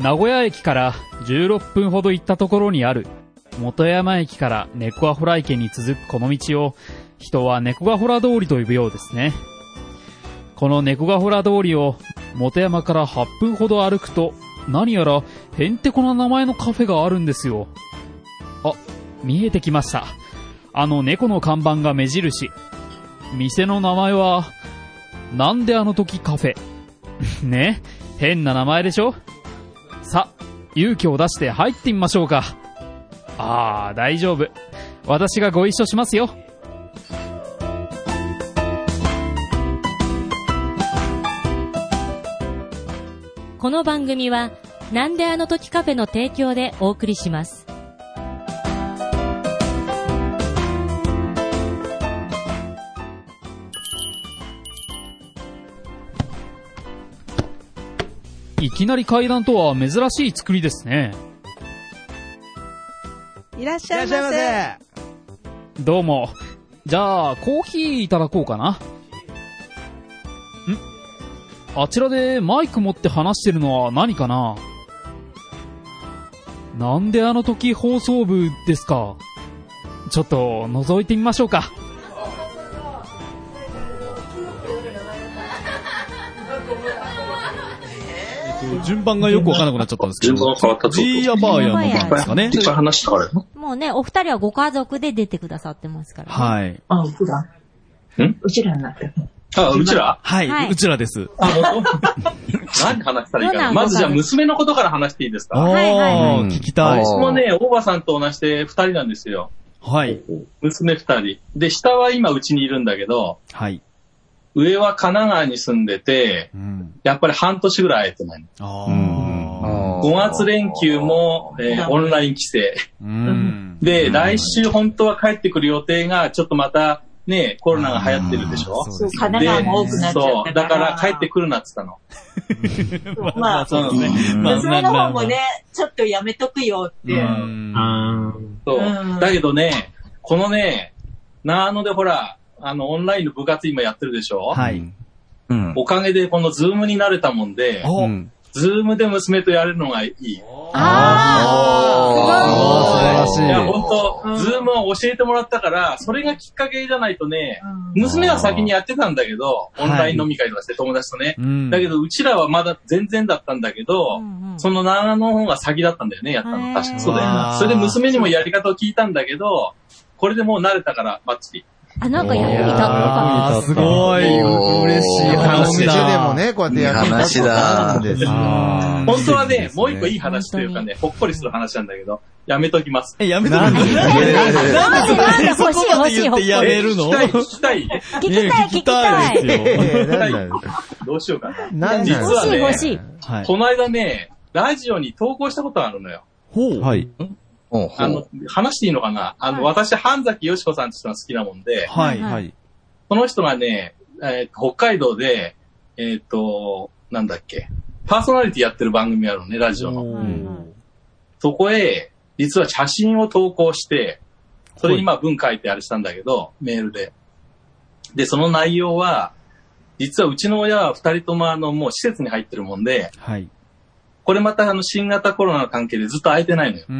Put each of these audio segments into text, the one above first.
名古屋駅から16分ほど行ったところにある本山駅から猫ヶ洞池に続くこの道を人は猫ヶ洞通りと呼ぶようですね。この猫ヶ洞通りを本山から8分ほど歩くと何やらへんてこな名前のカフェがあるんですよ。あ、見えてきました。猫の看板が目印。店の名前はなんであの時カフェね、変な名前でしょ。さ、勇気を出して入ってみましょうか。大丈夫。私がご一緒しますよ。 この番組はなんであの時カフェの提供でお送りします。 いきなり階段とは珍しい作りですね。 いらっしゃいませ。 どうも。じゃあコーヒーいただこうかな。あちらでマイク持って話してるのは何かな。なんであの時放送部ですか。ちょっと覗いてみましょうか。 順番がよくわからなくなっちゃったんですけど。 順番が変わったと。 ジーヤバーヤの番ですかね。 いっぱい話したからよ。 もうね、お二人はご家族で出てくださってますからね。 はい。 普段うちらになってる。 うちらはい、うちらです。 何話したらいいかな。まずじゃあ娘のことから話していいですか。 聞きたい。 私もね、大場さんと同じで2人なんですよ。 はい。 娘2人。で、下は今うちにいるんだけど、 はい。 上は神奈川に住んでて、やっぱり半年ぐらい会えてない。5月連休も、オンライン規制。で、来週本当は帰ってくる予定が、ちょっとまた、ね、コロナが流行ってるでしょ。 そう、神奈川も多くなっちゃったから。 だから帰ってくるなって言ったの。 まあ、そうですね。娘の方もね、ちょっとやめとくよって。 そう。だけどね、このね、長野でほら、オンラインの部活今やってるでしょ。 はい。 おかげでこのズームになれたもんで、ズームで娘とやれるのがいい。 素晴らしい。 いや、本当ズームを教えてもらったから、それがきっかけじゃないとね、娘は先にやってたんだけど、オンライン飲み会とかして友達とね。だけど、うちらはまだ全然だったんだけど、その長野の方が先だったんだよね、やったの。確かそうだよ。それで娘にもやり方を聞いたんだけど、これでもう慣れたからバッチリ。 なんか役に立った。 すごい、嬉しい話だ。 でもね、こうやって役に立ったんですよ。 本当はね、もう一個いい話というかね、ほっこりする話なんだけど、やめときます。 やめときます。 なんで欲しい欲しい欲しい。 やめるの？ 聞きたい聞きたい。 どうしようかな。 実はね、欲しい。 この間ね、ラジオに投稿したことがあるのよ。 はい。 話していいのかな。私、半崎よしこさんって人が好きなもんで、 はい、はい。 その人がね、北海道で、なんだっけ、パーソナリティやってる番組あるのね、ラジオの。そこへ、実は写真を投稿して、それ今文書いてあれしたんだけど、メールで。で、その内容は、実はうちの親は二人とももう施設に入ってるもんで、 はい。 これまた新型コロナの関係でずっと空いてないのよ。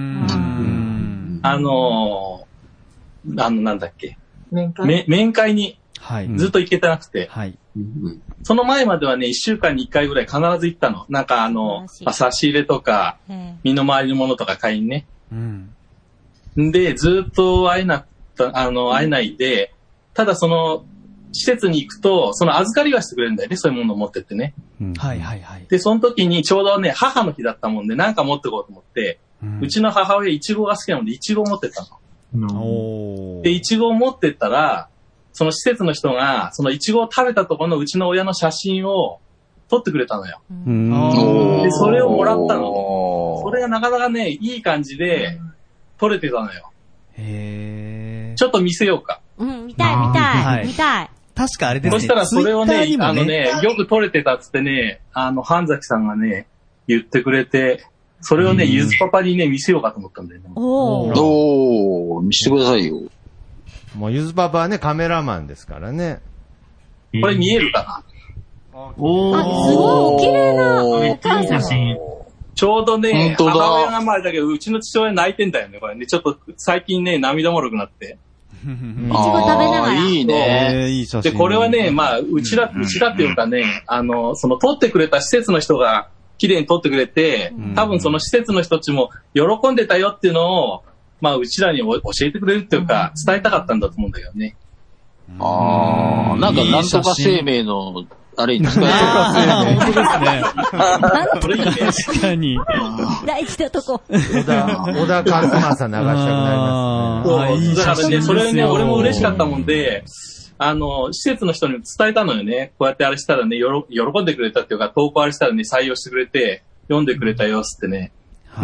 なんだっけ。面会にずっと行けてなくて。はい。その前まではね、1週間に1回ぐらい必ず行ったの。なんか差し入れとか、身の回りのものとか買いにね。で、ずっと会えないで、ただその、施設に行くと、その預かりはしてくれるんだよね、そういうものを持ってってね。 はいはいはい。 で、その時にちょうどね、母の日だったもんで、なんか持ってこうと思って、うちの母親、イチゴが好きなので、イチゴを持ってったの。で、イチゴを持ってったら、その施設の人が、そのイチゴを食べたところのうちの親の写真を撮ってくれたのよ。で、それをもらったの。それがなかなかね、いい感じで撮れてたのよ。ちょっと見せようか。 見たい。 確かあれですね。 そしたらそれをね、よく撮れてたっつってね、半崎さんがね、言ってくれて、それをね、ゆずパパにね、見せようかと思ったんだよね。 見せてくださいよ。 もうゆずパパはね、カメラマンですからね。 これ見えるかな？ すごい、お綺麗なお母さん。 ちょっちょうどね、 本当だ母親が前だけど、うちの父親泣いてんだよね、これね。ちょっと最近ね、涙もろくなって。 いちご食べながら。 いいね。 いい写真。 で、これはね、まあ、うちだっていうかね、その、撮ってくれた施設の人が、綺麗に撮ってくれて、多分その施設の人たちも喜んでたよっていうのを、まあ、うちらに教えてくれるっていうか、伝えたかったんだと思うんだけどね。 なんか、なんとか生命の、あれに使える。 本当ですね。 それいいね。 確かに。 大事なとこ。 小田和正流したくなりますね。 いいだからね、それね、俺も嬉しかったん。 もんで、施設の人に伝えたのよね。こうやってあれしたらね、喜んでくれたっていうか、投稿あれしたらね、採用してくれて、読んでくれたよっつってね。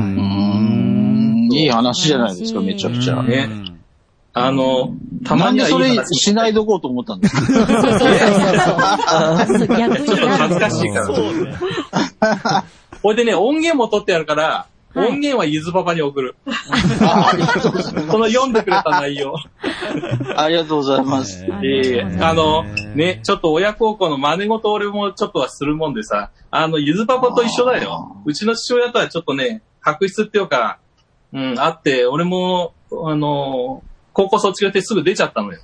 いい話じゃないですか、めちゃくちゃ。 ね。たまにはいいなんでそれ話しないどこうと思ったんですか？ 逆にちょっと恥ずかしいから。これでね、音源も取ってやるから、音源はゆずパパに送る。この読んでくれた内容。 ありがとうございます。 ね、ちょっと親孝行の真似事俺もちょっとはするもんでさ、ゆずパパと一緒だよ。うちの父親とはちょっとね、確執っていうか、あって、俺も、高校卒業してすぐ出ちゃったのよ。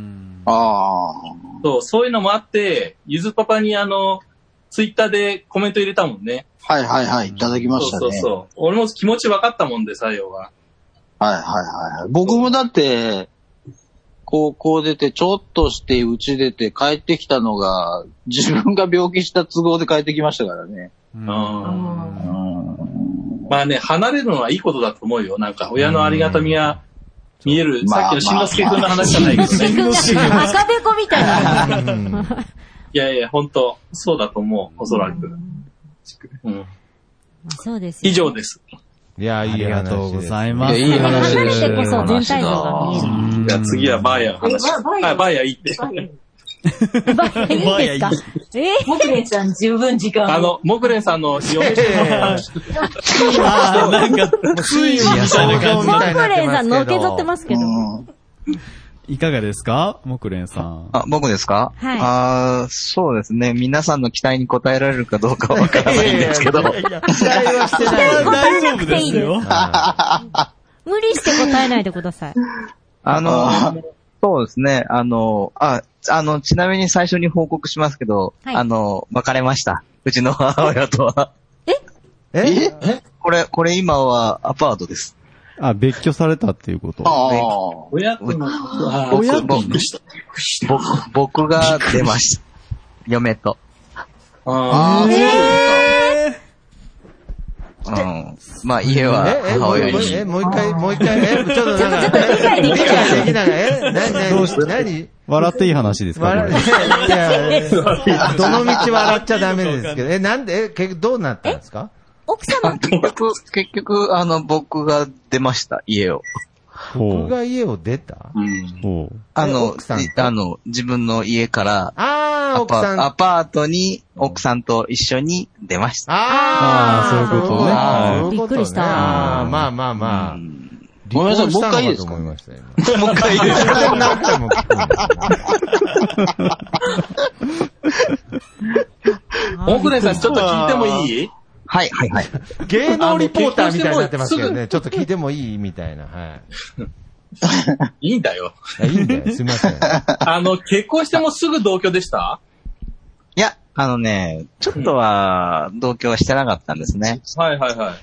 そういうのもあって、ゆずパパにツイッターでコメント入れたもんね。 はいはいはい、いただきましたね。 そう。俺も気持ち分かったもんでさ、要は。 はい。僕もだって、高校出て、ちょっとして家出て帰ってきたのが、自分が病気した都合で帰ってきましたからね。 まあね、離れるのはいいことだと思うよ。なんか、親のありがたみが見える。さっきのしんのすけくんの話じゃないけどね。 赤べこみたいな。 いや、本当そうだと思う、おそらく。 そうです。 以上です。 いや、いい話です。 ありがとうございます。 いい話離れてこそ全体像が見える。 じゃあ次はバーヤの話。バーヤいいって。 バーヤいいですか？ モクレンさん十分時間。 モクレンさんの嫁なんか、ついにみたいな感じ。 モクレンさんのけぞってますけど。 いかがですかモクレンさん。 僕ですか？ はい。 そうですね。皆さんの期待に応えられるかどうかわからないんですけど。 期待はしてない。 大丈夫ですよ。無理して答えないでください。 そうですね。ちなみに最初に報告しますけど、別れました。うちの母親とは。これ今はアパートです。 別居されたっていうこと。 僕が出ました。嫁と。まあ家は母親に。 もう一回、ちょっと理解できない。何笑っていい話ですか？ どの道笑っちゃダメですけど。なんで、結局どうなったんですか？ 奥様結局、僕が出ました、家を。 僕が家を出た？ 奥さん自分の家から、アパートに奥さんと一緒に出ました。 そういうことね。 びっくりした。 まあ。 ごめんなさい、もう一回いいですか？ もう一回いいですか？ 何回も聞く。 モクレンさん、ちょっと聞いてもいい？ はい。 芸能リポーターみたいになってますけどね。ちょっと聞いてもいいみたいな。 いいんだよ。 いいんだよ。すみません。 結婚してもすぐ同居でした？ いや、ちょっとは同居はしてなかったんですね。 はい。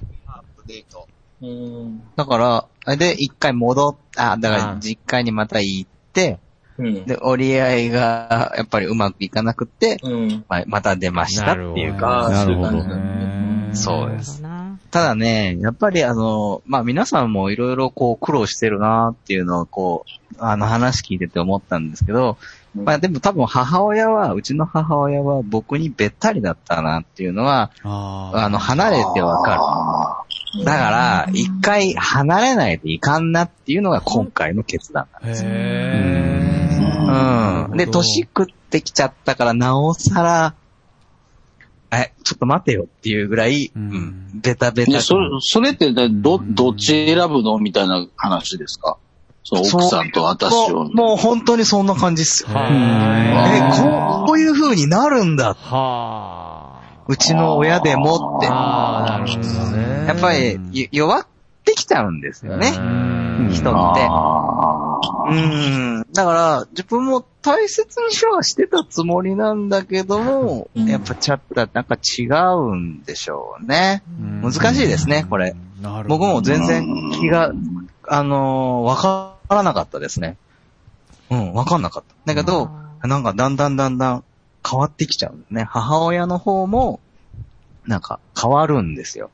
だから、で、一回だから実家にまた行って、で、折り合いがやっぱりうまくいかなくて、また出ましたっていうか。 なるほどね。 そうです。ただね、やっぱり皆さんもいろいろ苦労してるなっていうのを話聞いてて思ったんですけど、でも多分うちの母親は僕にべったりだったなっていうのは、離れてわかる。だから、一回離れないといかんなっていうのが今回の決断なんですよ。で、年食ってきちゃったからなおさら、ちょっと待てよっていうぐらい、ベタベタ。 それってどっち選ぶのみたいな話ですか？奥さんと私を。 もう本当にそんな感じっすよ。こういう風になるんだ。 うちの親でもって。 なるほどね。 やっぱり、弱ってきちゃうんですよね。人って。だから、自分も大切にはしてたつもりなんだけども、やっぱちょっとなんか違うんでしょうね。難しいですね、これ。僕も全然気が、わからなかったですね。わかんなかった。だけど、なんかだんだん変わってきちゃうんですね。母親の方も、なんか変わるんですよ。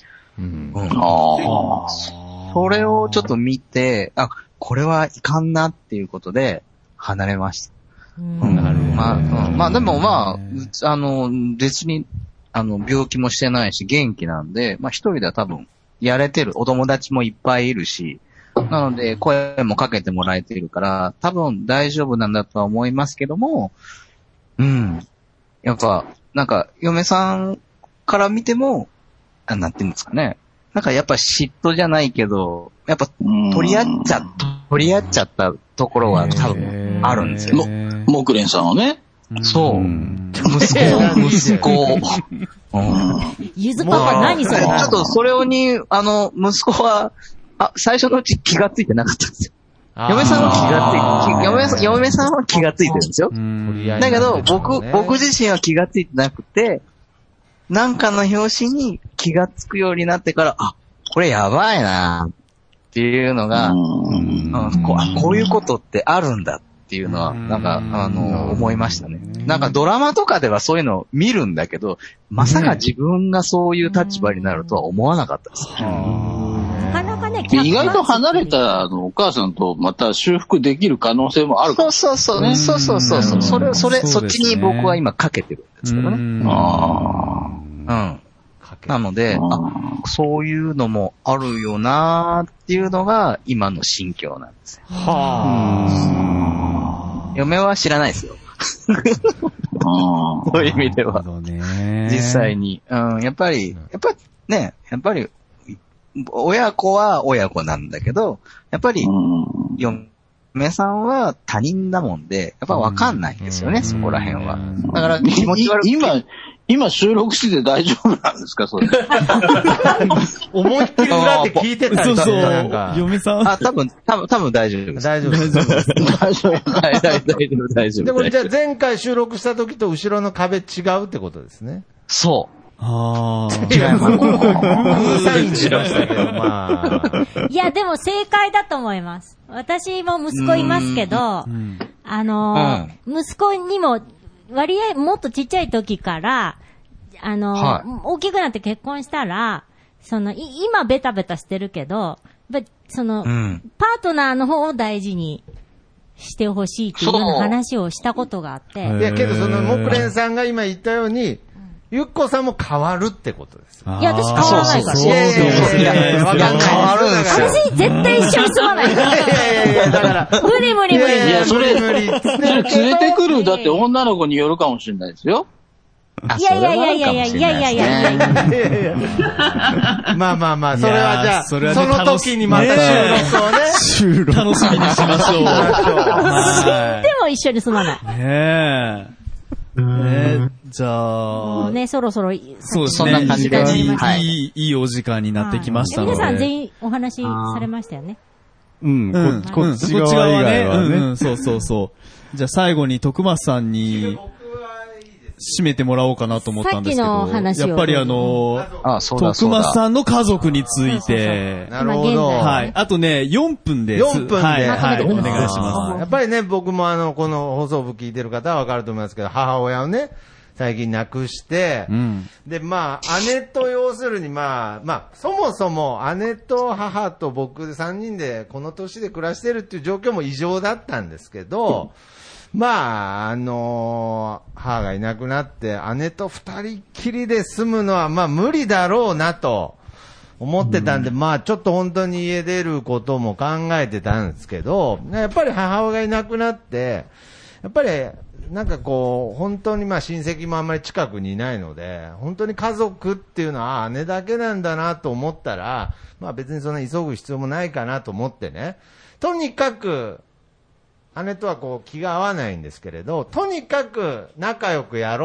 それをちょっと見て、これはいかんなっていうことで離れました。まあでも別に、病気もしてないし元気なんで、まあ一人では多分やれてる。お友達もいっぱいいるし、なので声もかけてもらえているから、多分大丈夫なんだとは思いますけども、やっぱ、なんか、嫁さんから見ても、なんていうんですかね。なんかやっぱ嫉妬じゃないけど、やっぱ取り合っちゃったところは多分あるんですよ。 木蓮さんはね。 そう。息子。 ゆずパパ何それ？ ちょっとそれに、息子は、最初のうち気がついてなかったんですよ。嫁さんは気がついてるんですよ。だけど、僕自身は気がついてなくて、なんかの表紙に気がつくようになってから、これやばいなっていうのが、こういうことってあるんだっていうのは、なんか、思いましたね。なんかドラマとかではそういうのを見るんだけど、まさか自分がそういう立場になるとは思わなかったです。 なかなかね、 意外と離れたお母さんとまた修復できる可能性もあるかもしれない。 そっちに僕は今かけてるんですけどね。なので、そういうのもあるよなーっていうのが今の心境なんですよ。嫁は知らないですよ。そういう意味では。実際に。やっぱり、親子は親子なんだけど、やっぱり、嫁さんは他人だもんで、やっぱ分かんないんですよね、そこら辺は。だから気持ち悪く今収録してて大丈夫なんですか、それ。 思いっきり裏で聞いてたりとか。 嫁さん多分大丈夫です。 大丈夫です。 大丈夫。 でもじゃあ前回収録した時と後ろの壁違うってことですね。 そう。 違います。サインしましたけど、まあ。 いや、でも正解だと思います。私も息子いますけど、息子にも割合もっとちっちゃい時から、大きくなって結婚したら、今ベタベタしてるけど、パートナーの方を大事にしてほしいっていうような話をしたことがあって。 いや、けど木蓮さんが今言ったように、ゆっこさんも変わるってことですよ。 いや、私変わらないから。 いや、わかんない。変わるんですよ。 私絶対一緒に住まない。 いや、だから。 無理。 いや、それ連れてくる、だって女の子によるかもしれないですよ。 いや。 まあ、それはじゃあ、その時にまた収録をね。 楽しみにしましょう。 でも一緒に住まない。 じゃあ。 もうね、そろそろ、 そうですね。 そんな感じで。 いいお時間になってきましたので。 皆さん全員お話しされましたよね。 こっち側ね。そう。じゃあ最後に徳松さんに、締めてもらおうかなと思ったんですけど。 さっきの話を。 やっぱり徳松さんの家族について。 なるほど。 はい。あとね、4分です。 4分で。 はい。お願いします。 やっぱりね、僕もこの放送部聞いてる方はわかると思いますけど、母親をね、最近亡くして、で、姉と要するにそもそも姉と母と僕で3人でこの年で暮らしてるっていう状況も異常だったんですけど、母がいなくなって、姉と二人っきりで住むのは無理だろうなと思ってたんで、ちょっと本当に家出ることも考えてたんですけど、やっぱり母親がいなくなって、やっぱりなんか本当に親戚もあんまり近くにいないので、本当に家族っていうのは姉だけなんだなと思ったら、別にそんな急ぐ必要もないかなと思ってね、とにかく、姉とは気が合わないんですけれど、とにかく仲良くやろう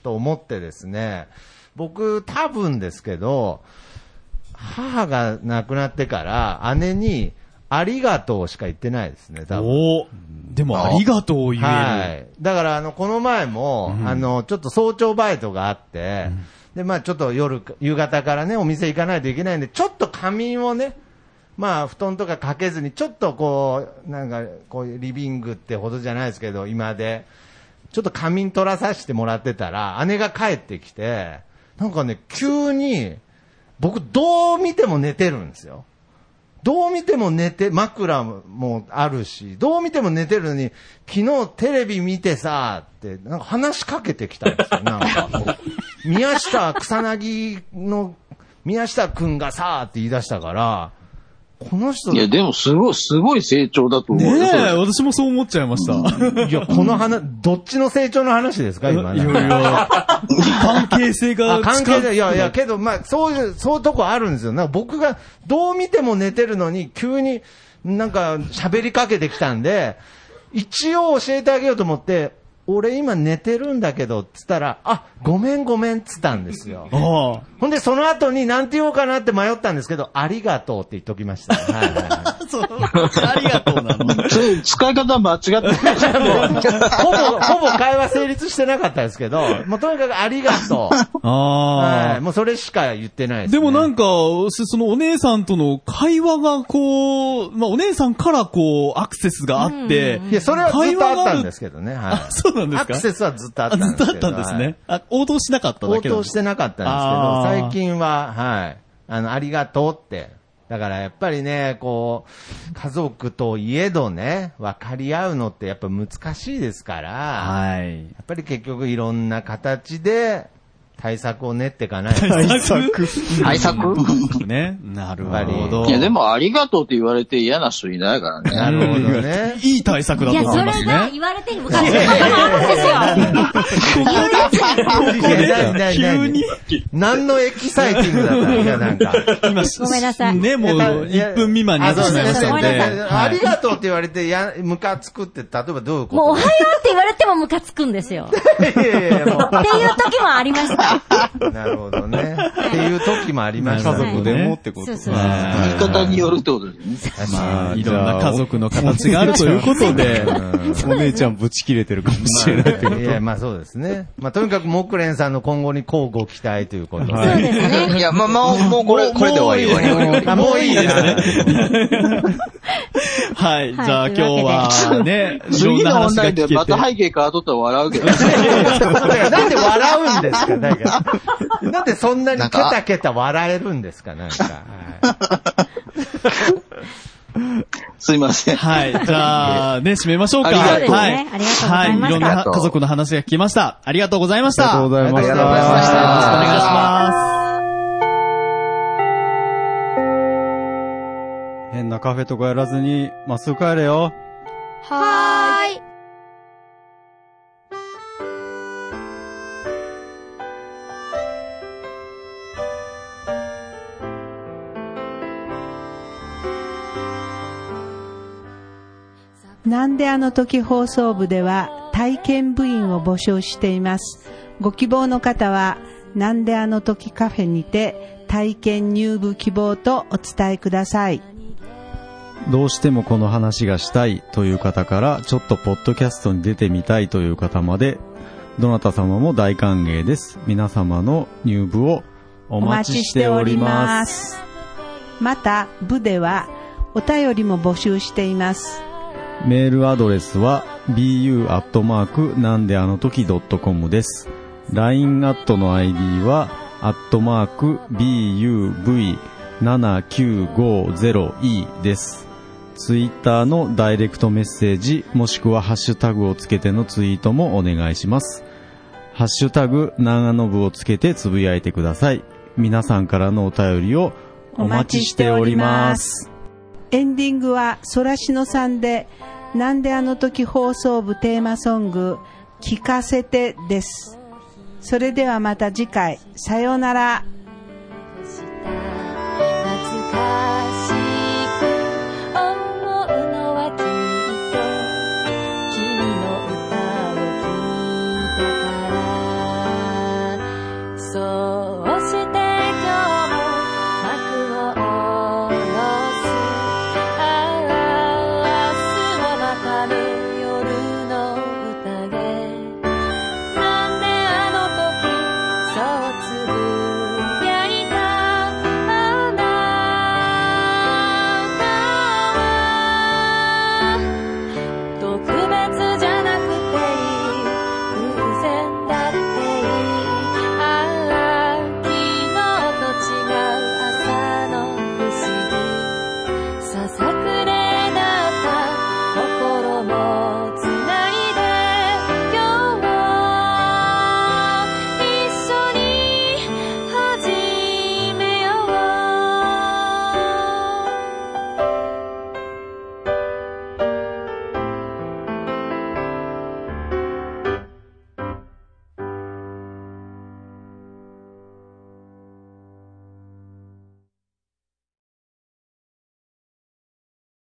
と思ってですね、僕多分ですけど、母が亡くなってから姉にありがとうしか言ってないですね、多分。 おでもありがとう言える。 はい。だからこの前も、ちょっと早朝バイトがあって、で、まあちょっと夕方からね、お店行かないといけないんで、ちょっと仮眠をね、まあ布団とかかけずに、ちょっとこう、なんか、こういうリビングってほどじゃないですけど、今で、ちょっと仮眠取らさせてもらってたら、姉が帰ってきて、なんかね、急に、僕どう見ても寝てるんですよ。どう見ても寝て、枕もあるし、どう見ても寝てるのに、昨日テレビ見てさ、って、なんか話しかけてきたんですよ。なんか、宮下草薙の、宮下くんがさ、って言い出したから、この人。 いや、でもすごい成長だと思うよ。 ねえ、私もそう思っちゃいました。 いや、この話、どっちの成長の話ですか、今。 いやいや、関係性が。 関係性、いやいや、けど、まあ、そういうとこあるんですよ。なんか僕がどう見ても寝てるのに、急になんか喋りかけてきたんで、一応教えてあげようと思って、俺今寝てるんだけど、つったら、あ、ごめんつったんですよ。ほんで、その後に何て言おうかなって迷ったんですけど、ありがとうって言っときました。はいはいはい。 そう、ありがとうなの。 使い方間違ってない。 ほぼ会話成立してなかったですけど、もうとにかくありがとう。はい。もうそれしか言ってないです、ね。 でもなんか、そのお姉さんとの会話がこう、まあお姉さんからこう、アクセスがあって、 いや、それはずっとあったんですけどね。はい。 そうなんですか？ アクセスはずっとあったんですけど。 ずっとあったんですね。応答しなかっただけ応答してなかったんですけど、最近は、はい。ありがとうって。だからやっぱりね、こう、家族といえどね、分かり合うのってやっぱ難しいですから、 はい。 やっぱり結局いろんな形で対策を練っていかないと。 対策ね。なるほど。 いや、でもありがとうって言われて嫌な人いないからね。 なるほどね。 いい対策だと思いますね。 いや、それが言われてに向かってることもあるんですよ。急に。何のエキサイティングだったの？いや、なんか。 ごめんなさい。 ね、もう1分未満になってしまいましたので。 ありがとうって言われて、ムカつくって、例えばどういうこと？ もうおはようって言われてもムカつくんですよ。っていう時もありました。 なるほどね。っていう時もありました。 家族でもってこと。 言い方によるってことですね。まあ、いろんな家族の形があるということで、 お姉ちゃんブチ切れてるかもしれないってこと。 いや、まあそうですね。まあとにかく木蓮さんの今後にこうご期待ということで。 そうですね。 いや、もうこれで終わり。 もういいですね。 はい。じゃあ今日はね、 次の問題でまた背景変わっとったら笑うけど。 なんで笑うんですか？なんでそんなにケタケタ笑えるんですか？なんか。 すいません。 はい。じゃあ、ね、締めましょうか。 そうですね。 はい。 ありがとうございました。はい。 いろんな家族の話が聞きました。ありがとうございました。 ありがとうございました。 よろしくお願いします。 変なカフェとかやらずに、まっすぐ帰れよ。 はーい。 なんであの時放送部では体験部員を募集しています。ご希望の方はなんであの時カフェにて体験入部希望とお伝えください。 どうしてもこの話がしたいという方からちょっとポッドキャストに出てみたいという方までどなた様も大歓迎です。皆様の入部をお待ちしております。 また部ではお便りも募集しています。 メールアドレスは bu@ なんであの時 .com です。LINE アットの ID は@buv7950e です。ツイッターのダイレクトメッセージもしくはハッシュタグをつけてのツイートもお願いします。ハッシュタグ長野部をつけてつぶやいてください。皆さんからのお便りをお待ちしております。 エンディングはソラシノさんでなんであの時放送部テーマソング聞かせてです。それではまた次回、さようなら。